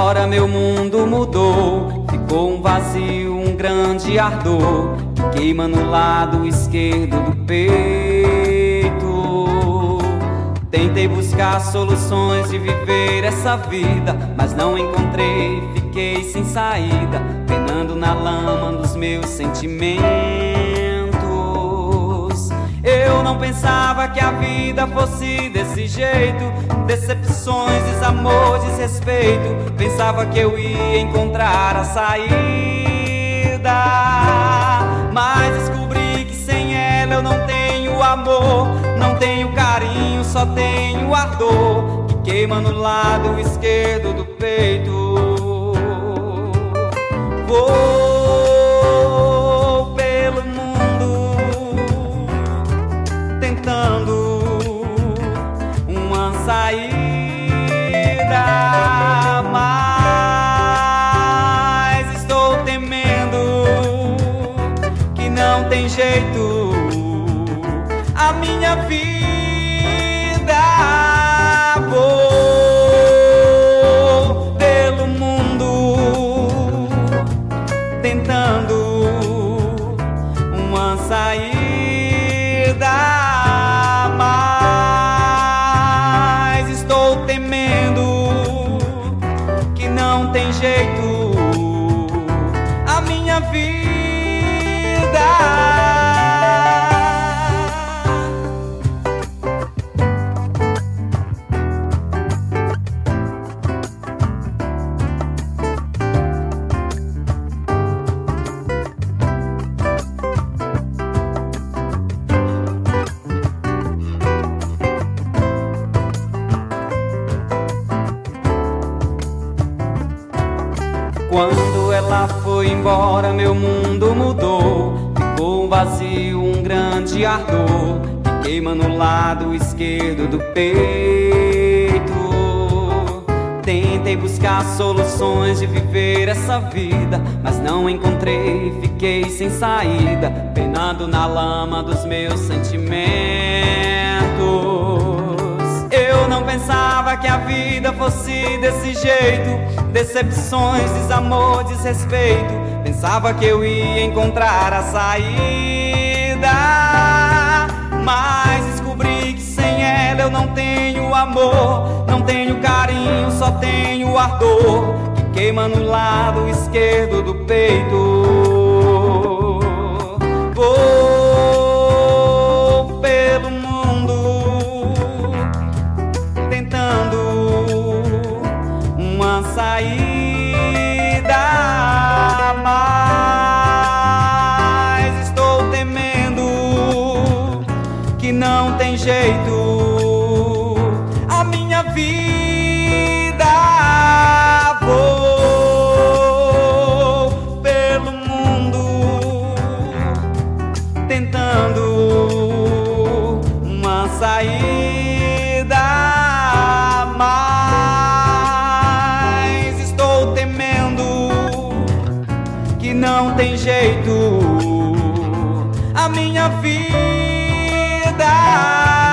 embora, meu mundo mudou. Ficou um vazio, um grande ardor que queima no lado esquerdo do peito. Tentei buscar soluções de viver essa vida, mas não encontrei, fiquei sem saída, penando na lama dos meus sentimentos. Eu não pensava que a vida fosse desse jeito, decepções, desamor, desrespeito. Pensava que eu ia encontrar a saída, mas descobri que sem ela eu não tenho amor, não tenho carinho, só tenho ardor que queima no lado esquerdo do peito. Vou pelo mundo tentando uma saída, mas estou temendo que não tem jeito a minha vida. Vou pelo mundo tentando uma saída, mas estou temendo que não tem jeito a minha vida. Quando ela foi embora, meu mundo mudou. Ficou um vazio, um grande ardor que queima no lado esquerdo do peito. Tentei buscar soluções de viver essa vida, mas não encontrei, fiquei sem saída, penando na lama dos meus sentimentos. Eu não pensava que a vida fosse desse jeito, decepções, desamor, desrespeito. Pensava que eu ia encontrar a saída, mas descobri que sem ela eu não tenho amor, não tenho carinho, só tenho ardor que queima no lado esquerdo do peito. Vou pelo mundo tentando uma saída, mas estou temendo que não tem jeito a minha vida. Vou pelo mundo tentando uma saída, mas estou temendo que não tem jeito a minha vida.